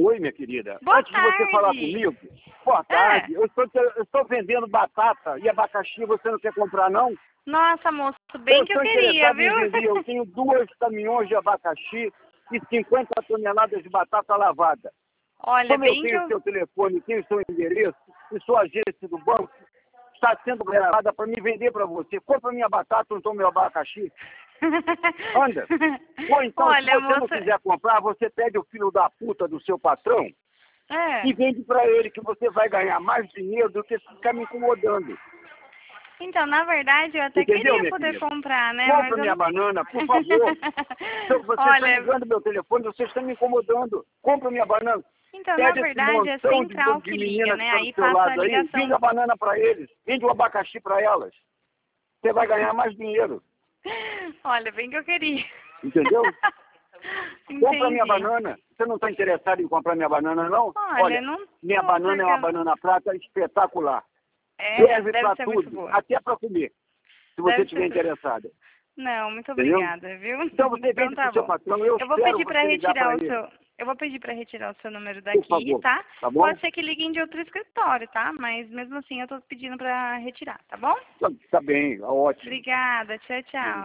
Oi, minha querida. Boa Antes de você tarde. falar comigo, boa tarde. Eu estou vendendo batata e abacaxi, você não quer comprar, não? Nossa, moço, bem que eu queria, interessado em viu? vender. Eu tenho 2 caminhões de abacaxi e 50 toneladas de batata lavada. Olha, Como eu bem que tenho eu... seu telefone, tenho seu endereço e sua agência do banco está sendo gravada para me vender para você. Compra minha batata ou então meu abacaxi. Anda. Ou então, Olha, se você não moça... quiser comprar, você pede o filho da puta do seu patrão É. e vende para ele que você vai ganhar mais dinheiro do que ficar me incomodando. Então, na verdade, eu até Entendeu, queria minha poder querida? comprar, né? Mas Compra eu minha não... banana, por favor. Então, você está Olha, ligando meu telefone, você está me incomodando. Compra minha banana. então, na Pede esse verdade, é montão central de que liga, meninas que né? estão do Aí seu passa a lado aí, vende ligação. a banana para eles, vende o abacaxi para elas. Você vai ganhar mais dinheiro, Olha, bem que eu queria. entendeu? Compra minha Entendi. banana. Você não está interessado em comprar minha banana, não? Olha, não minha tô banana é uma porque... banana prata espetacular. É, Serve deve para ser muito tudo, boa. até para comer, se você Deve estiver ser... interessada. Não, muito Entendeu? obrigada, viu? Então você Então vende para tá o seu bom. patrão, eu Eu vou espero pedir para você ligar para retirar o ele. seu... Eu vou pedir para retirar o seu número Por daqui, favor, tá? tá bom? Pode ser que liguem de outro escritório, tá? Mas mesmo assim eu tô pedindo para retirar, tá bom? Tá bem, ótimo. Obrigada, tchau, tchau.